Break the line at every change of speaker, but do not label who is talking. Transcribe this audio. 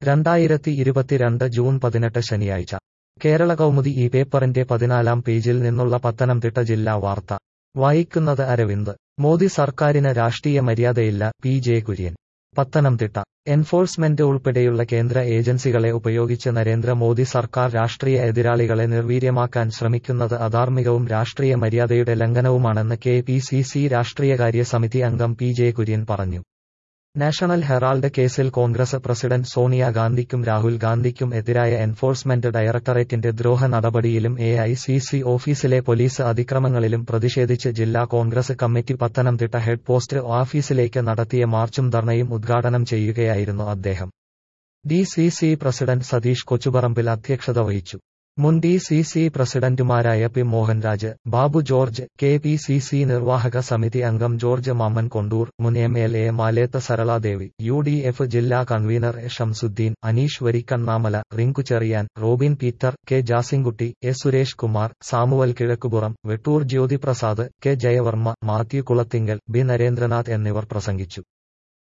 2022 June 18 ശനിയാഴ്ച കേരള കൗമുദി ഈ പേപ്പറിന്റെ 14-ാം പേജിൽ നിന്നുള്ള പത്തനംതിട്ട ജില്ലാ വാർത്ത വായിക്കുന്നത് അരവിന്ദ്. മോദി സർക്കാരിന് രാഷ്ട്രീയ മര്യാദയില്ല, പി.ജെ. കുര്യൻ. പത്തനംതിട്ട എൻഫോഴ്സ്മെന്റ് ഉൾപ്പെടെയുള്ള കേന്ദ്ര ഏജൻസികളെ ഉപയോഗിച്ച് നരേന്ദ്ര മോദി സർക്കാർ രാഷ്ട്രീയ എതിരാളികളെ നിർവീര്യമാക്കാൻ ശ്രമിക്കുന്നത് അധാർമികവും രാഷ്ട്രീയ മര്യാദയുടെ ലംഘനവുമാണെന്ന് കെ.പി.സി.സി. രാഷ്ട്രീയകാര്യ സമിതി അംഗം പി.ജെ. കുര്യൻ പറഞ്ഞു. നാഷണൽ ഹെറാൾഡ് കേസിൽ കോൺഗ്രസ് പ്രസിഡന്റ് സോണിയ ഗാന്ധിക്കും രാഹുൽ ഗാന്ധിക്കും എതിരായ എൻഫോഴ്സ്മെന്റ് ഡയറക്ടറേറ്റിന്റെ ദ്രോഹ നടപടിയിലും എ.ഐ.സി.സി. ഓഫീസിലെ പോലീസ് അതിക്രമങ്ങളിലും പ്രതിഷേധിച്ച് ജില്ലാ Congress committee Pathanamthitta head post ഓഫീസിലേക്ക് നടത്തിയ മാർച്ചും ധർണയും ഉദ്ഘാടനം ചെയ്യുകയായിരുന്നു അദ്ദേഹം. ഡി.സി.സി. പ്രസിഡന്റ് സതീഷ് കൊച്ചുപറമ്പിൽ അധ്യക്ഷത വഹിച്ചു. മുൻ ഡി.സി.സി. പ്രസിഡന്റുമാരായ പി. മോഹൻരാജ്, ബാബു ജോർജ്, കെ.പി.സി.സി. നിർവാഹക സമിതി അംഗം ജോർജ് മാമ്മൻ കൊണ്ടൂർ, മുൻ എം.എൽ.എ. മാലേത്ത സരളാദേവി, യു.ഡി.എഫ്. ജില്ലാ convener A. Shamsuddin, Aneesh Varikkannamala, Rinku Cherian, Robin Peter, K. Jasinkutty, A. Suresh Kumar, Samuel Kizhakkupuram, Vettoor Jyothiprasad, K. Jayavarma, Mathew Kulathinkal, B. Narendranath എന്നിവർ പ്രസംഗിച്ചു.